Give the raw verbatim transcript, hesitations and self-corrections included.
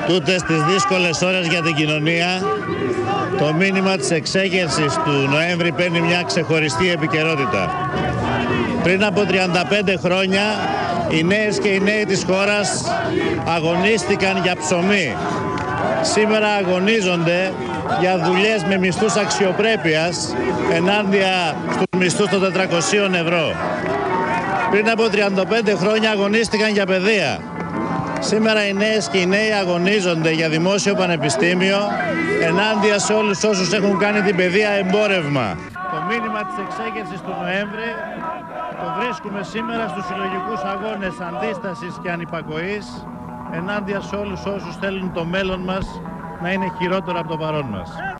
Τούτες τις δύσκολες ώρες για την κοινωνία, το μήνυμα της εξέγερσης του Νοέμβρη παίρνει μια ξεχωριστή επικαιρότητα. Πριν από τριάντα πέντε χρόνια, οι νέες και οι νέοι της χώρας αγωνίστηκαν για ψωμί. Σήμερα αγωνίζονται για δουλειές με μισθούς αξιοπρέπειας ενάντια στους μισθούς των τετρακοσίων ευρώ. Πριν από τριάντα πέντε χρόνια αγωνίστηκαν για παιδεία. Σήμερα οι νέες και οι νέοι αγωνίζονται για δημόσιο πανεπιστήμιο ενάντια σε όλους όσους έχουν κάνει την παιδεία εμπόρευμα. Το μήνυμα της εξέγερσης του Νοέμβρη το βρίσκουμε σήμερα στους συλλογικούς αγώνες αντίστασης και ανυπακοής ενάντια σε όλους όσους θέλουν το μέλλον μας να είναι χειρότερο από το παρόν μας.